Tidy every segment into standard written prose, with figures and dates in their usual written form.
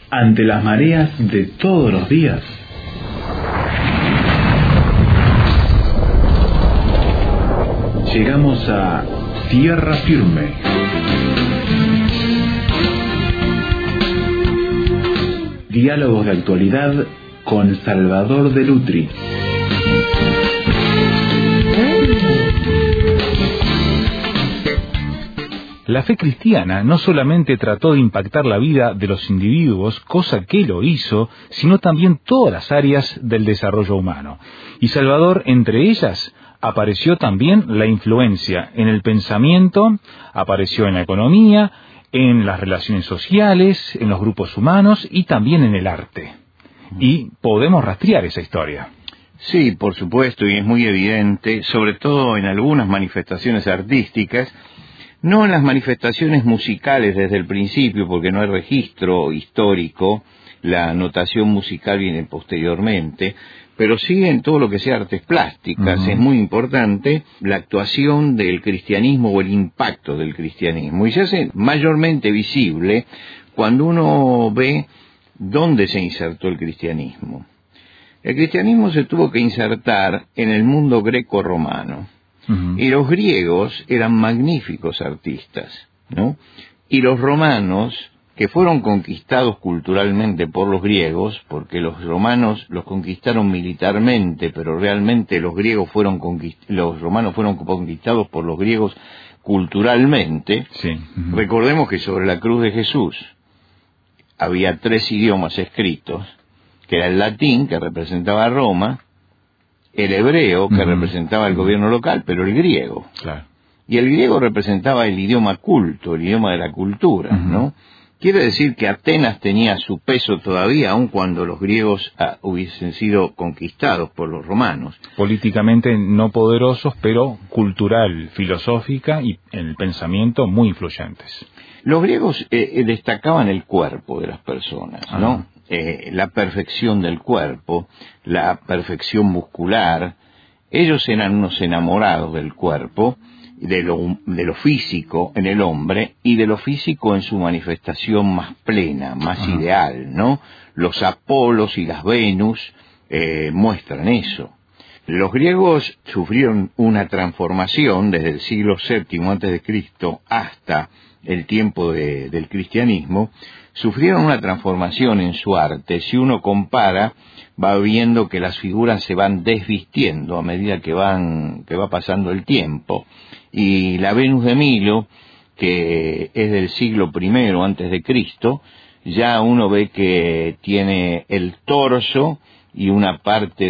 ante las mareas de todos los días. Llegamos a tierra firme. Diálogos de actualidad con Salvador de Lutri. La fe cristiana no solamente trató de impactar la vida de los individuos, cosa que lo hizo, sino también todas las áreas del desarrollo humano. Y Salvador, entre ellas, apareció también la influencia en el pensamiento, apareció en la economía, en las relaciones sociales, en los grupos humanos y también en el arte. Y podemos rastrear esa historia. Sí, por supuesto, y es muy evidente, sobre todo en algunas manifestaciones artísticas, no en las manifestaciones musicales desde el principio, porque no hay registro histórico, la notación musical viene posteriormente, pero sí en todo lo que sea artes plásticas. Es muy importante la actuación del cristianismo o el impacto del cristianismo, y se hace mayormente visible cuando uno ve dónde se insertó el cristianismo. El cristianismo se tuvo que insertar en el mundo greco-romano. Y los griegos eran magníficos artistas, ¿no? Y los romanos, que fueron conquistados culturalmente por los griegos, porque los romanos los conquistaron militarmente, pero realmente los romanos fueron conquistados por los griegos culturalmente. Sí. Recordemos que sobre la cruz de Jesús había 3 idiomas escritos, que era el latín, que representaba a Roma, el hebreo, que representaba el gobierno local, pero el griego. Claro. Y el griego representaba el idioma culto, el idioma de la cultura, ¿no? Quiere decir que Atenas tenía su peso todavía, aun cuando los griegos hubiesen sido conquistados por los romanos. Políticamente no poderosos, pero cultural, filosófica y en el pensamiento muy influyentes. Los griegos destacaban el cuerpo de las personas, ¿no? La perfección del cuerpo, la perfección muscular. Ellos eran unos enamorados del cuerpo, de lo físico en el hombre y de lo físico en su manifestación más plena, más ideal, ¿no? Los Apolos y las Venus muestran eso. Los griegos sufrieron una transformación desde el siglo VII a.C. hasta el tiempo del cristianismo. Sufrieron una transformación en su arte. Si uno compara, va viendo que las figuras se van desvistiendo a medida que va pasando el tiempo. Y la Venus de Milo, que es del siglo I antes de Cristo, ya uno ve que tiene el torso y una parte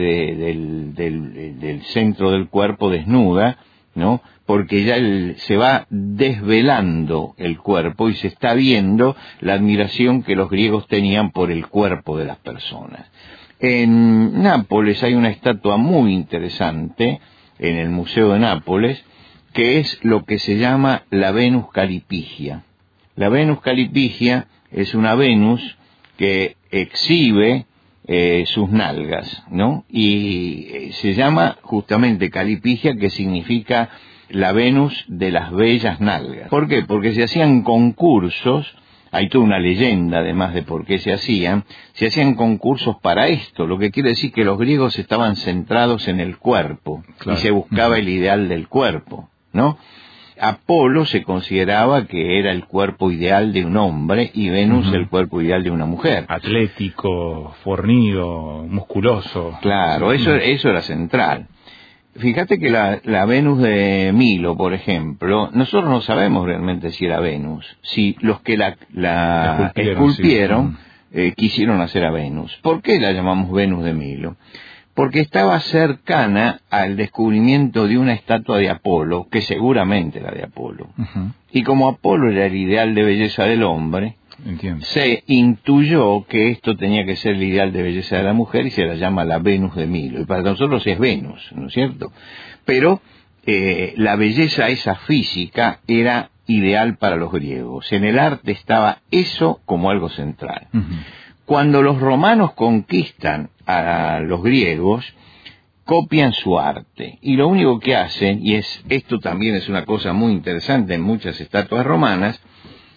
del centro del cuerpo desnuda, ¿no? Porque ya se va desvelando el cuerpo y se está viendo la admiración que los griegos tenían por el cuerpo de las personas. En Nápoles hay una estatua muy interesante, en el Museo de Nápoles, que es lo que se llama la Venus Calipigia. La Venus Calipigia es una Venus que exhibe sus nalgas, ¿no? Y se llama justamente Calipigia, que significa la Venus de las bellas nalgas. ¿Por qué? Porque se hacían concursos, hay toda una leyenda además de por qué se hacían concursos para esto, lo que quiere decir que los griegos estaban centrados en el cuerpo, claro, y se buscaba el ideal del cuerpo, ¿no? Apolo se consideraba que era el cuerpo ideal de un hombre y Venus el cuerpo ideal de una mujer. Atlético, fornido, musculoso. Claro, eso era central. Fíjate que la Venus de Milo, por ejemplo, nosotros no sabemos realmente si era Venus. Si los que la esculpieron quisieron hacer a Venus. ¿Por qué la llamamos Venus de Milo? Porque estaba cercana al descubrimiento de una estatua de Apolo, que seguramente era de Apolo. Y como Apolo era el ideal de belleza del hombre, se intuyó que esto tenía que ser el ideal de belleza de la mujer y se la llama la Venus de Milo. Y para nosotros es Venus, ¿no es cierto? Pero la belleza esa física era ideal para los griegos. En el arte estaba eso como algo central. Cuando los romanos conquistan a los griegos, copian su arte. Y lo único que hacen, y esto también es una cosa muy interesante en muchas estatuas romanas,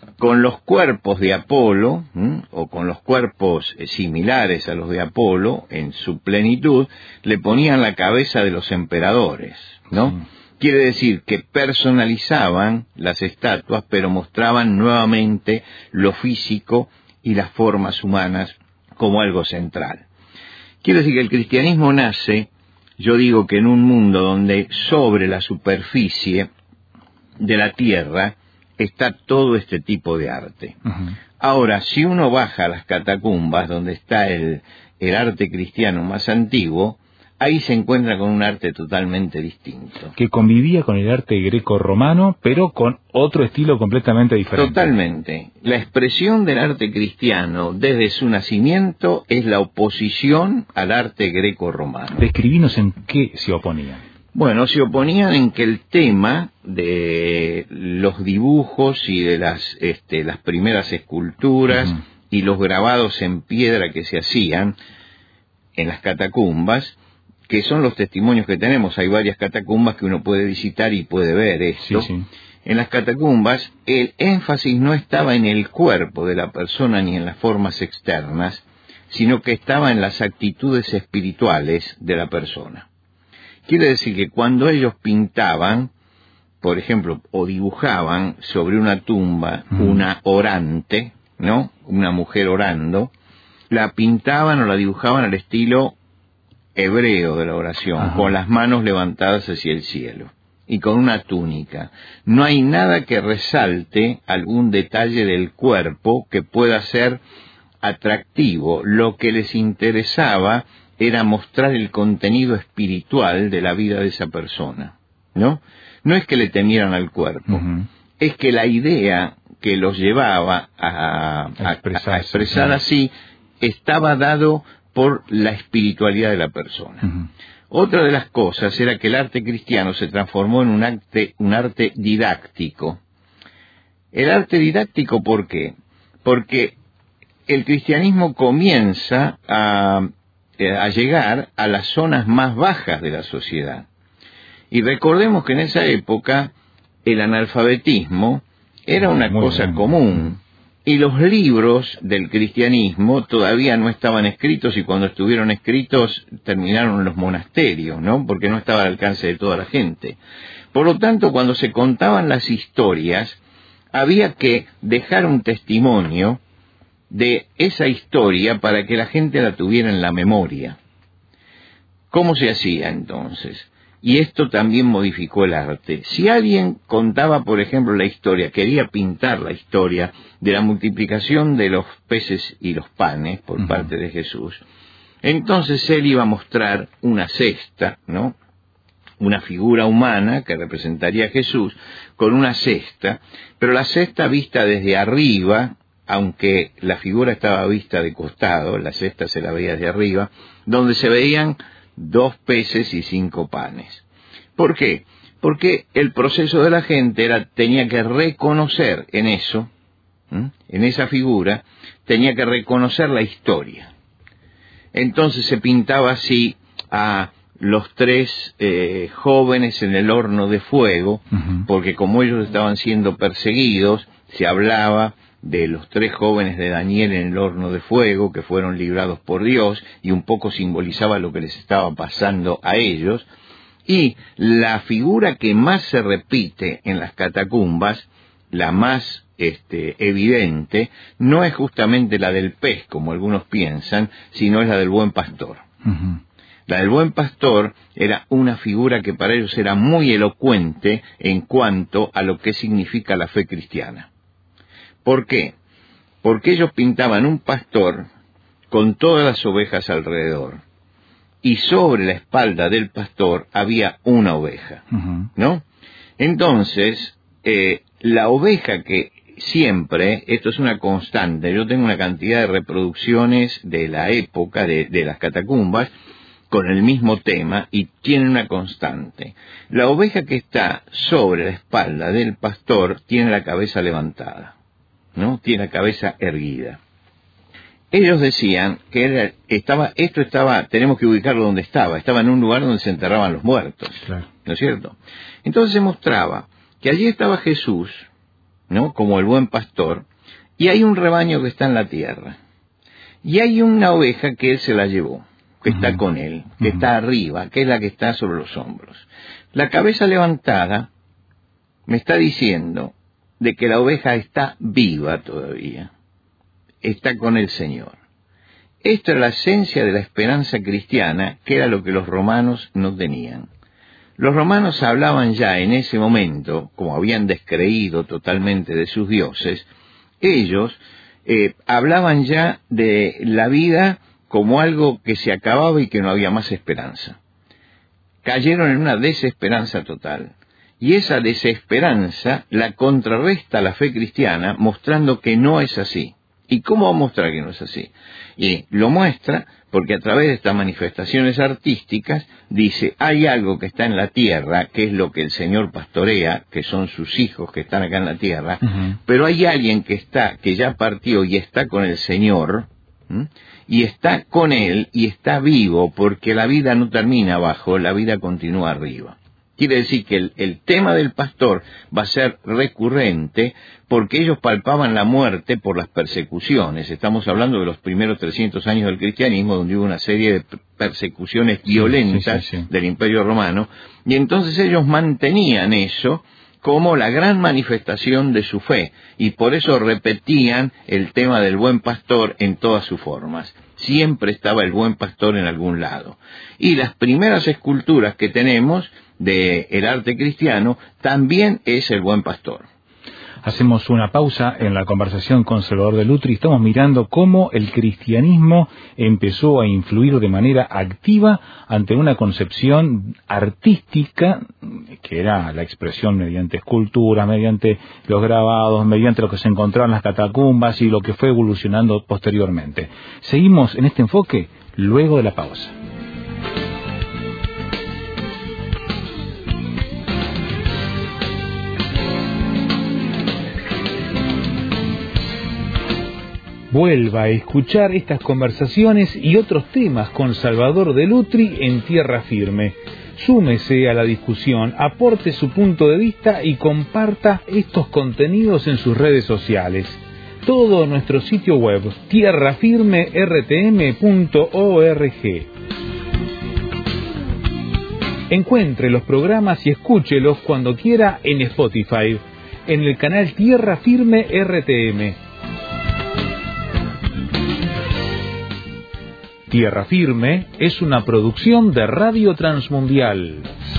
con los cuerpos de Apolo, o con los cuerpos similares a los de Apolo, en su plenitud, le ponían la cabeza de los emperadores, ¿no? Sí. Quiere decir que personalizaban las estatuas, pero mostraban nuevamente lo físico y las formas humanas como algo central. Quiere decir que el cristianismo nace, yo digo que en un mundo donde sobre la superficie de la tierra está todo este tipo de arte. Uh-huh. Ahora, si uno baja a las catacumbas, donde está el arte cristiano más antiguo, ahí se encuentra con un arte totalmente distinto. Que convivía con el arte greco-romano, pero con otro estilo completamente diferente. Totalmente. La expresión del arte cristiano desde su nacimiento es la oposición al arte greco-romano. Describinos en qué se oponían. Bueno, se oponían en que el tema de los dibujos y de las primeras esculturas uh-huh. y los grabados en piedra que se hacían en las catacumbas, que son los testimonios que tenemos, hay varias catacumbas que uno puede visitar y puede ver esto. Sí, sí. En las catacumbas el énfasis no estaba en el cuerpo de la persona ni en las formas externas, sino que estaba en las actitudes espirituales de la persona. Quiere decir que cuando ellos pintaban, por ejemplo, o dibujaban sobre una tumba una orante, ¿no? Una mujer orando, la pintaban o la dibujaban al estilo hebreo de la oración, ajá, con las manos levantadas hacia el cielo y con una túnica. No hay nada que resalte algún detalle del cuerpo que pueda ser atractivo. Lo que les interesaba era mostrar el contenido espiritual de la vida de esa persona, ¿no? No es que le temieran al cuerpo, uh-huh, es que la idea que los llevaba a expresar así estaba dado por la espiritualidad de la persona. Uh-huh. Otra de las cosas era que el arte cristiano se transformó en un arte didáctico. El arte didáctico, ¿por qué? Porque el cristianismo comienza a llegar a las zonas más bajas de la sociedad. Y recordemos que en esa época el analfabetismo era una cosa común. Y los libros del cristianismo todavía no estaban escritos, y cuando estuvieron escritos terminaron en los monasterios, ¿no? Porque no estaba al alcance de toda la gente. Por lo tanto, cuando se contaban las historias, había que dejar un testimonio de esa historia para que la gente la tuviera en la memoria. ¿Cómo se hacía entonces? Y esto también modificó el arte. Si alguien contaba, por ejemplo, la historia, quería pintar la historia de la multiplicación de los peces y los panes por parte de Jesús, entonces él iba a mostrar una cesta, ¿no? Una figura humana que representaría a Jesús con una cesta, pero la cesta vista desde arriba, aunque la figura estaba vista de costado, la cesta se la veía desde arriba, donde se veían 2 peces y 5 panes. ¿Por qué? Porque el proceso de la gente tenía que reconocer en eso, en esa figura, tenía que reconocer la historia. Entonces se pintaba así a los 3 jóvenes en el horno de fuego, uh-huh, porque como ellos estaban siendo perseguidos, se hablaba de los 3 jóvenes de Daniel en el horno de fuego, que fueron librados por Dios, y un poco simbolizaba lo que les estaba pasando a ellos. Y la figura que más se repite en las catacumbas, la más evidente, no es justamente la del pez, como algunos piensan, sino es la del buen pastor. Uh-huh. La del buen pastor era una figura que para ellos era muy elocuente en cuanto a lo que significa la fe cristiana. ¿Por qué? Porque ellos pintaban un pastor con todas las ovejas alrededor, y sobre la espalda del pastor había una oveja, uh-huh, ¿no? Entonces, la oveja que siempre, esto es una constante, yo tengo una cantidad de reproducciones de la época de las catacumbas con el mismo tema, y tiene una constante. La oveja que está sobre la espalda del pastor tiene la cabeza levantada, ¿no? Tiene la cabeza erguida. Ellos decían que tenemos que ubicarlo donde estaba en un lugar donde se enterraban los muertos, claro, ¿no es cierto? Entonces se mostraba que allí estaba Jesús, ¿no? Como el buen pastor, y hay un rebaño que está en la tierra, y hay una oveja que él se la llevó, que está con él, que está arriba, que es la que está sobre los hombros. La cabeza levantada me está diciendo de que la oveja está viva todavía, está con el Señor. Esta es la esencia de la esperanza cristiana, que era lo que los romanos no tenían. Los romanos hablaban ya en ese momento, como habían descreído totalmente de sus dioses, ellos hablaban ya de la vida como algo que se acababa y que no había más esperanza. Cayeron en una desesperanza total. Y esa desesperanza la contrarresta la fe cristiana, mostrando que no es así. ¿Y cómo va a mostrar que no es así? Y lo muestra porque a través de estas manifestaciones artísticas dice, hay algo que está en la tierra, que es lo que el Señor pastorea, que son sus hijos que están acá en la tierra, pero hay alguien que ya partió y está con el Señor, y está con Él y está vivo, porque la vida no termina abajo, la vida continúa arriba. Quiere decir que el tema del pastor va a ser recurrente porque ellos palpaban la muerte por las persecuciones. Estamos hablando de los primeros 300 años del cristianismo, donde hubo una serie de persecuciones violentas del Imperio Romano, y entonces ellos mantenían eso como la gran manifestación de su fe, y por eso repetían el tema del buen pastor en todas sus formas. Siempre estaba el buen pastor en algún lado. Y las primeras esculturas que tenemos del arte cristiano también es el buen pastor. Hacemos una pausa en la conversación con Salvador de Lutri. Estamos mirando cómo el cristianismo empezó a influir de manera activa ante una concepción artística, que era la expresión mediante esculturas, mediante los grabados, mediante lo que se encontraba en las catacumbas y lo que fue evolucionando posteriormente. Seguimos en este enfoque luego de la pausa. Vuelva a escuchar estas conversaciones y otros temas con Salvador de Lutri en Tierra Firme. Súmese a la discusión, aporte su punto de vista y comparta estos contenidos en sus redes sociales. Todo nuestro sitio web, tierrafirmertm.org. Encuentre los programas y escúchelos cuando quiera en Spotify, en el canal Tierra Firme RTM. Tierra Firme es una producción de Radio Transmundial.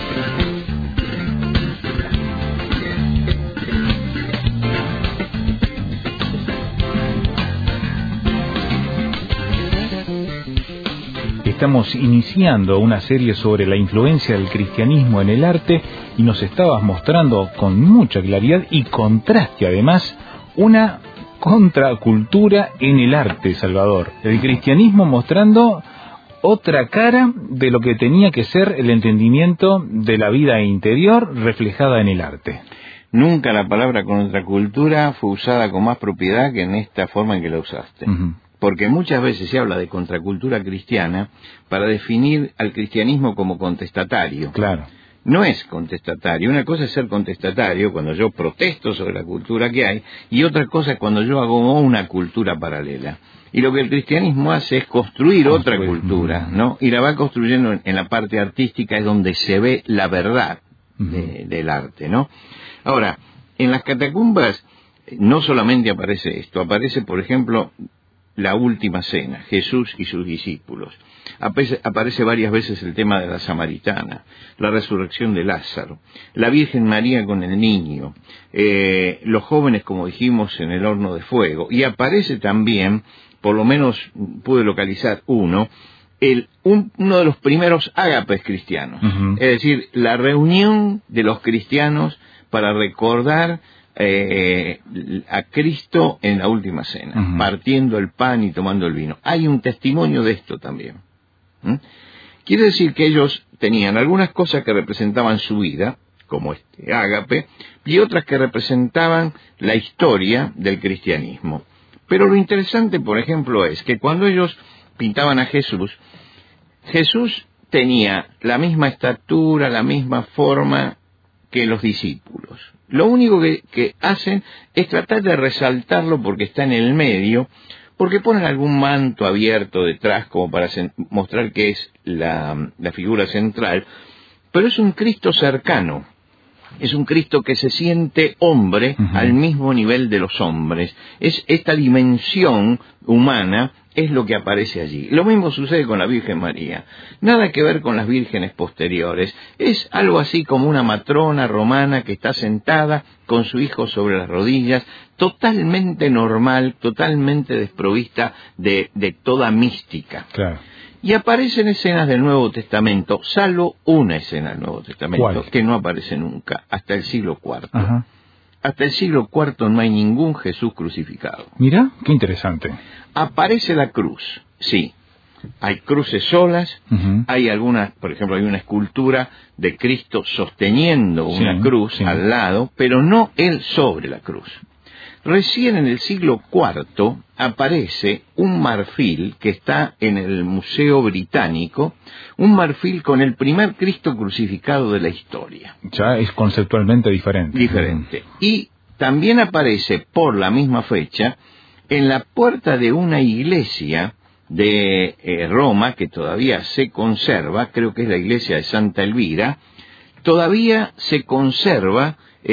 Estamos iniciando una serie sobre la influencia del cristianismo en el arte y nos estabas mostrando con mucha claridad y contraste además una contracultura en el arte, Salvador. El cristianismo mostrando otra cara de lo que tenía que ser el entendimiento de la vida interior reflejada en el arte. Nunca la palabra contracultura fue usada con más propiedad que en esta forma en que la usaste. Porque muchas veces se habla de contracultura cristiana para definir al cristianismo como contestatario. Claro. No es contestatario. Una cosa es ser contestatario cuando yo protesto sobre la cultura que hay, y otra cosa es cuando yo hago una cultura paralela. Y lo que el cristianismo hace es construir otra cultura, ¿no? Y la va construyendo en la parte artística, es donde se ve la verdad del arte, ¿no? Ahora, en las catacumbas no solamente aparece esto, aparece, por ejemplo, la última cena, Jesús y sus discípulos. Aparece varias veces el tema de la samaritana, la resurrección de Lázaro, la Virgen María con el niño, los jóvenes, como dijimos, en el horno de fuego, y aparece también, por lo menos pude localizar uno de los primeros ágapes cristianos, es decir, la reunión de los cristianos para recordar a Cristo en la última cena, partiendo el pan y tomando el vino. Hay un testimonio de esto también. Quiere decir que ellos tenían algunas cosas que representaban su vida, como este ágape, y otras que representaban la historia del cristianismo. Pero lo interesante, por ejemplo, es que cuando ellos pintaban a Jesús, Jesús tenía la misma estatura, la misma forma que los discípulos. Lo único que hacen es tratar de resaltarlo porque está en el medio, porque ponen algún manto abierto detrás como para mostrar que es la figura central, pero es un Cristo cercano. Es un Cristo que se siente hombre al mismo nivel de los hombres. Es esta dimensión humana es lo que aparece allí. Lo mismo sucede con la Virgen María. Nada que ver con las vírgenes posteriores. Es algo así como una matrona romana que está sentada con su hijo sobre las rodillas, totalmente normal, totalmente desprovista de toda mística. Claro. Y aparecen escenas del Nuevo Testamento, salvo una escena del Nuevo Testamento, ¿cuál? Que no aparece nunca, hasta el siglo IV. Ajá. Hasta el siglo IV no hay ningún Jesús crucificado. Mira, qué interesante. Aparece la cruz, sí. Hay cruces solas, hay algunas, por ejemplo, hay una escultura de Cristo sosteniendo una cruz al lado, pero no él sobre la cruz. Recién en el siglo IV aparece un marfil que está en el Museo Británico, un marfil con el primer Cristo crucificado de la historia. Ya es conceptualmente diferente. Diferente. Y también aparece por la misma fecha en la puerta de una iglesia de Roma, que todavía se conserva, creo que es la iglesia de Santa Elvira, todavía se conserva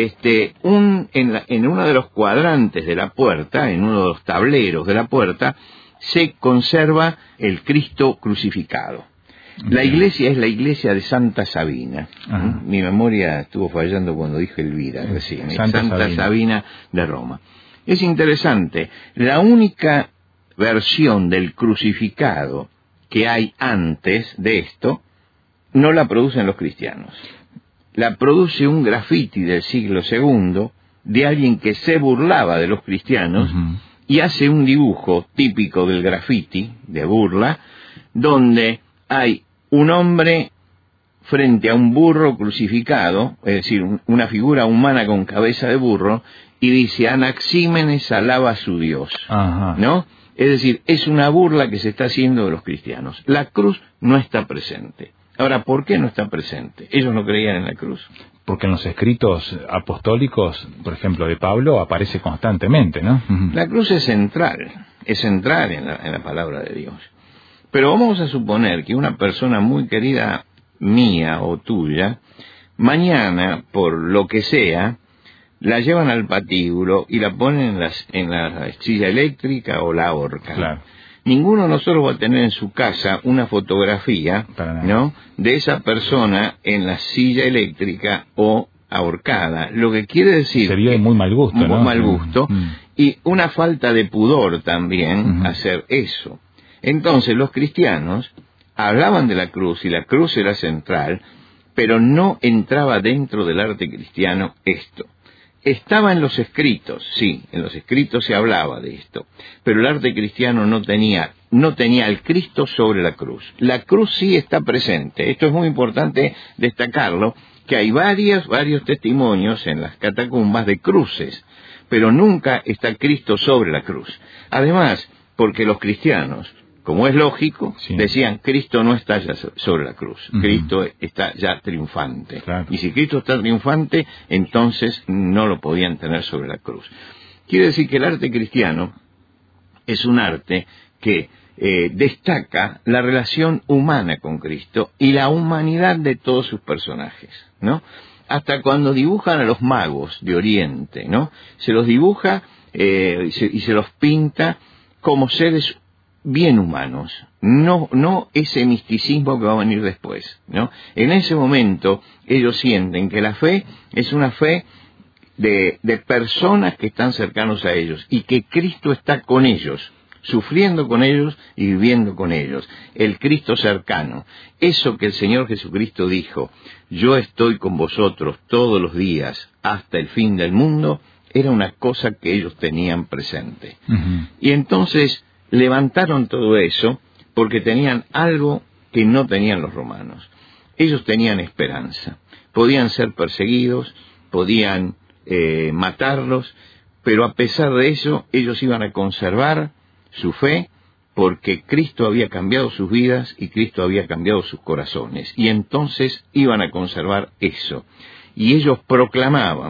en uno de los cuadrantes de la puerta, en uno de los tableros de la puerta, se conserva el Cristo crucificado. La iglesia es la iglesia de Santa Sabina. Mi memoria estuvo fallando cuando dije Elvira recién. Santa Sabina de Roma. Es interesante, la única versión del crucificado que hay antes de esto no la producen los cristianos. La produce un grafiti del siglo II de alguien que se burlaba de los cristianos y hace un dibujo típico del grafiti, de burla, donde hay un hombre frente a un burro crucificado, es decir, una figura humana con cabeza de burro, y dice, Anaxímenes alaba a su Dios, ¿no? Es decir, es una burla que se está haciendo de los cristianos. La cruz no está presente. Ahora, ¿por qué no está presente? ¿Ellos no creían en la cruz? Porque en los escritos apostólicos, por ejemplo, de Pablo, aparece constantemente, ¿no? La cruz es central en la palabra de Dios. Pero vamos a suponer que una persona muy querida mía o tuya, mañana, por lo que sea, la llevan al patíbulo y la ponen en la silla eléctrica o la ahorcan. Claro. Ninguno de nosotros va a tener en su casa una fotografía, ¿no?, de esa persona en la silla eléctrica o ahorcada. Lo que quiere decir... Sería de muy mal gusto, ¿no? Muy mal gusto. Y una falta de pudor también hacer eso. Entonces los cristianos hablaban de la cruz y la cruz era central, pero no entraba dentro del arte cristiano esto. Estaba en los escritos, sí, en los escritos se hablaba de esto, pero el arte cristiano no tenía al Cristo sobre la cruz. La cruz sí está presente, esto es muy importante destacarlo, que hay varios testimonios en las catacumbas de cruces, pero nunca está Cristo sobre la cruz. Además, porque los cristianos, como es lógico, decían, Cristo no está ya sobre la cruz, Cristo está ya triunfante. Claro. Y si Cristo está triunfante, entonces no lo podían tener sobre la cruz. Quiere decir que el arte cristiano es un arte que destaca la relación humana con Cristo y la humanidad de todos sus personajes, ¿no? Hasta cuando dibujan a los magos de Oriente, ¿no? Se los dibuja y se los pinta como seres bien humanos, no ese misticismo que va a venir después, ¿no? En ese momento ellos sienten que la fe es una fe de personas que están cercanos a ellos y que Cristo está con ellos, sufriendo con ellos y viviendo con ellos, el Cristo cercano. Eso que el Señor Jesucristo dijo, yo estoy con vosotros todos los días hasta el fin del mundo, era una cosa que ellos tenían presente. Y entonces levantaron todo eso porque tenían algo que no tenían los romanos. Ellos tenían esperanza. Podían ser perseguidos, podían matarlos, pero a pesar de eso, ellos iban a conservar su fe porque Cristo había cambiado sus vidas y Cristo había cambiado sus corazones. Y entonces iban a conservar eso. Y ellos proclamaban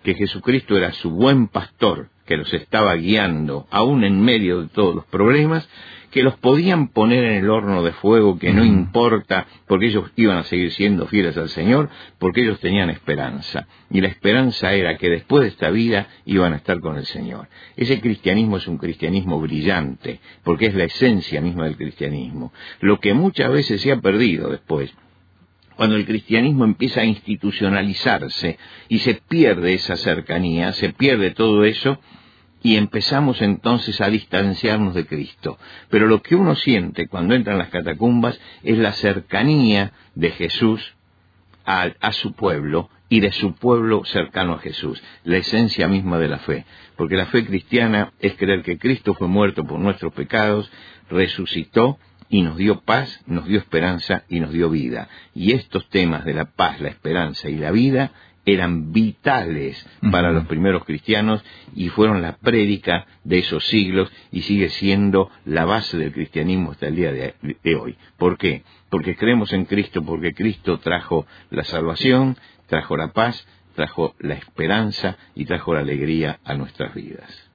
que Jesucristo era su buen pastor, que los estaba guiando, aún en medio de todos los problemas, que los podían poner en el horno de fuego, que no importa, porque ellos iban a seguir siendo fieles al Señor, porque ellos tenían esperanza. Y la esperanza era que después de esta vida iban a estar con el Señor. Ese cristianismo es un cristianismo brillante, porque es la esencia misma del cristianismo. Lo que muchas veces se ha perdido después, cuando el cristianismo empieza a institucionalizarse y se pierde esa cercanía, se pierde todo eso, y empezamos entonces a distanciarnos de Cristo. Pero lo que uno siente cuando entra en las catacumbas es la cercanía de Jesús a su pueblo y de su pueblo cercano a Jesús, la esencia misma de la fe. Porque la fe cristiana es creer que Cristo fue muerto por nuestros pecados, resucitó y nos dio paz, nos dio esperanza y nos dio vida. Y estos temas de la paz, la esperanza y la vida eran vitales para los primeros cristianos y fueron la prédica de esos siglos y sigue siendo la base del cristianismo hasta el día de hoy. ¿Por qué? Porque creemos en Cristo, porque Cristo trajo la salvación, trajo la paz, trajo la esperanza y trajo la alegría a nuestras vidas.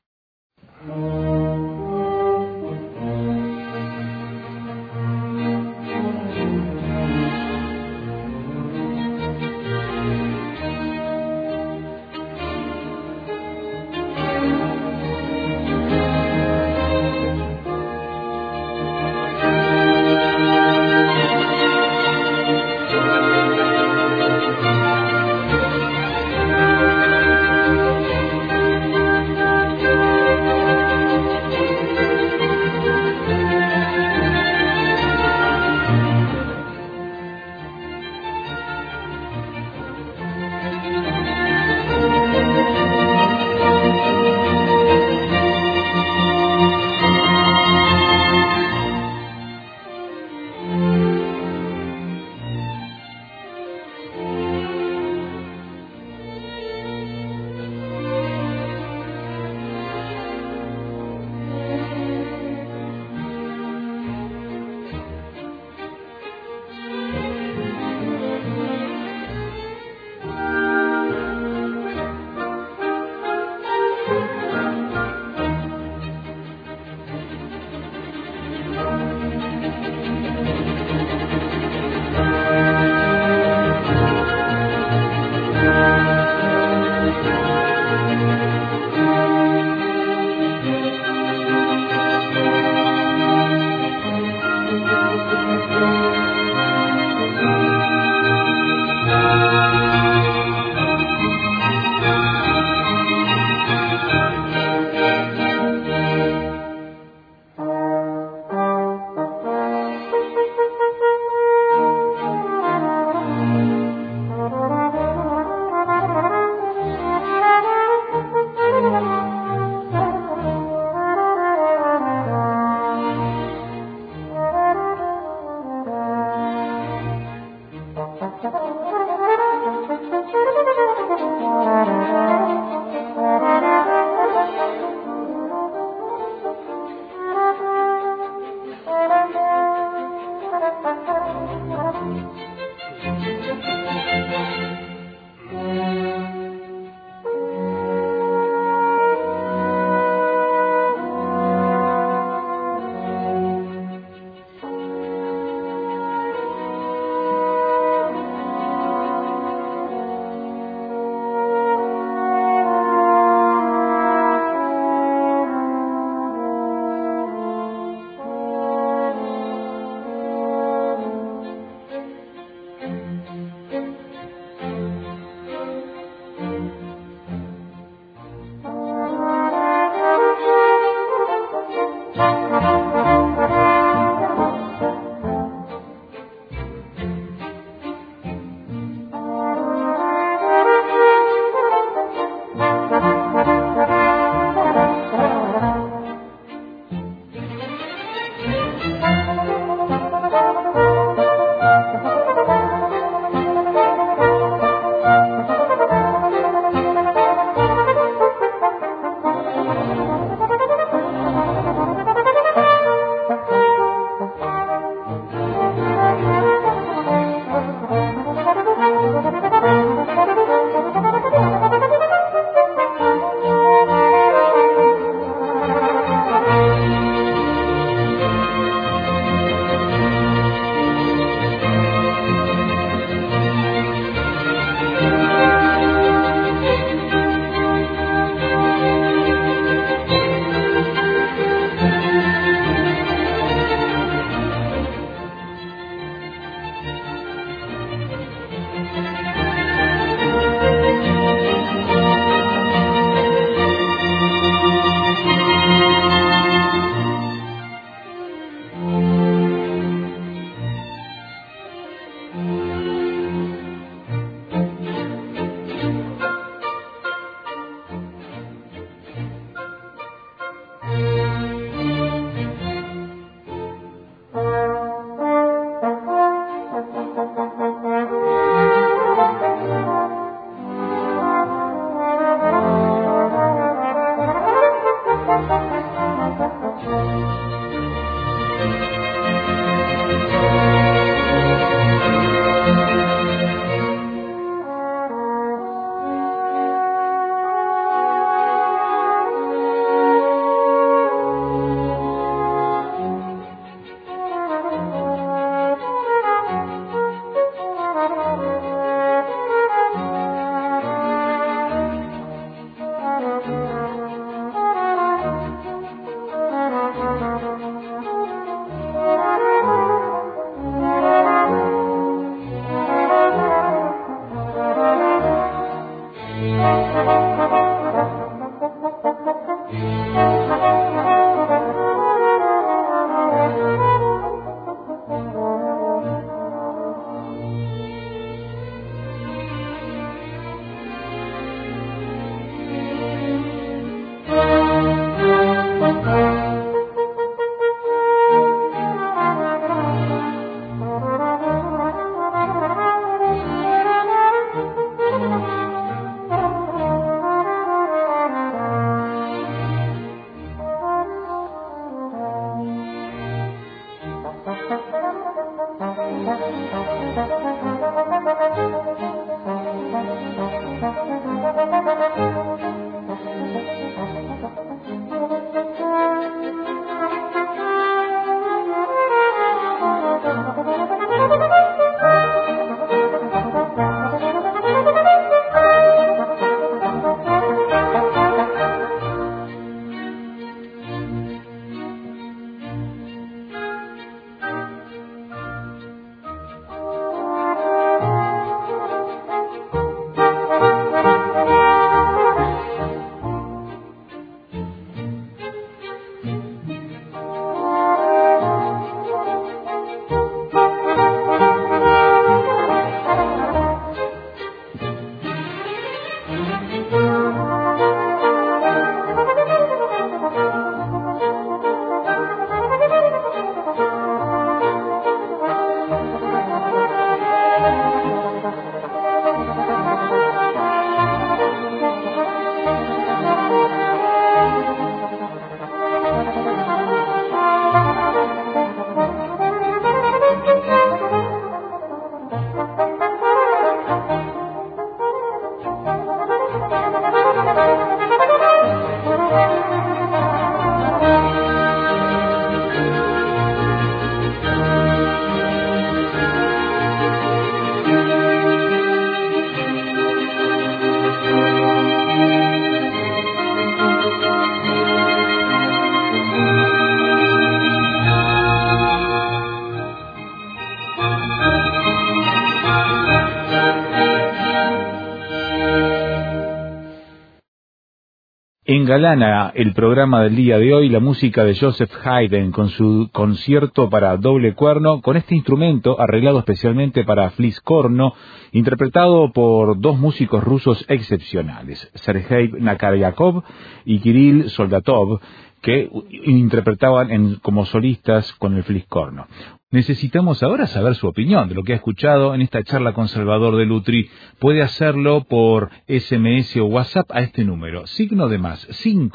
Engalana el programa del día de hoy la música de Joseph Haydn con su concierto para doble cuerno, con este instrumento arreglado especialmente para fliscorno, interpretado por dos músicos rusos excepcionales, Sergei Nakaryakov y Kirill Soldatov, que interpretaban como solistas con el fliscorno. Necesitamos ahora saber su opinión de lo que ha escuchado en esta charla con Salvador de Lutri. Puede hacerlo por SMS o WhatsApp a este número, signo de más,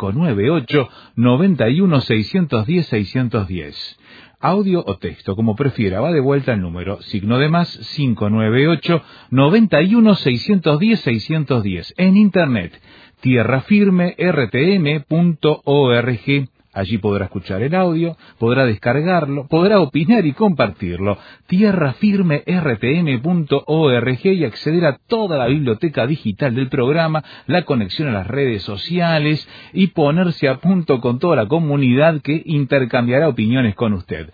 598 91 610 610. Audio o texto, como prefiera, va de vuelta el número, signo de más, 598 91 610 610. En internet, tierrafirmertm.org. Allí podrá escuchar el audio, podrá descargarlo, podrá opinar y compartirlo. tierrafirmertm.org y acceder a toda la biblioteca digital del programa, la conexión a las redes sociales y ponerse a punto con toda la comunidad que intercambiará opiniones con usted.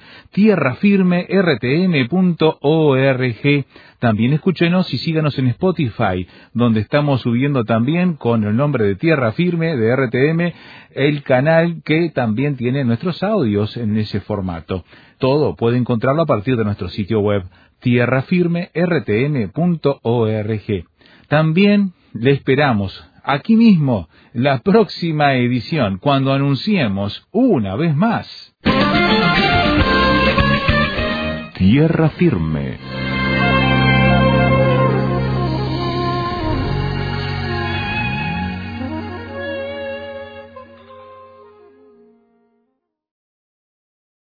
tierrafirmertm.org. También escúchenos y síganos en Spotify, donde estamos subiendo también con el nombre de Tierra Firme, de RTM, el canal que también tiene nuestros audios en ese formato. Todo puede encontrarlo a partir de nuestro sitio web, tierrafirmertm.org. También le esperamos aquí mismo la próxima edición, cuando anunciemos una vez más Tierra Firme.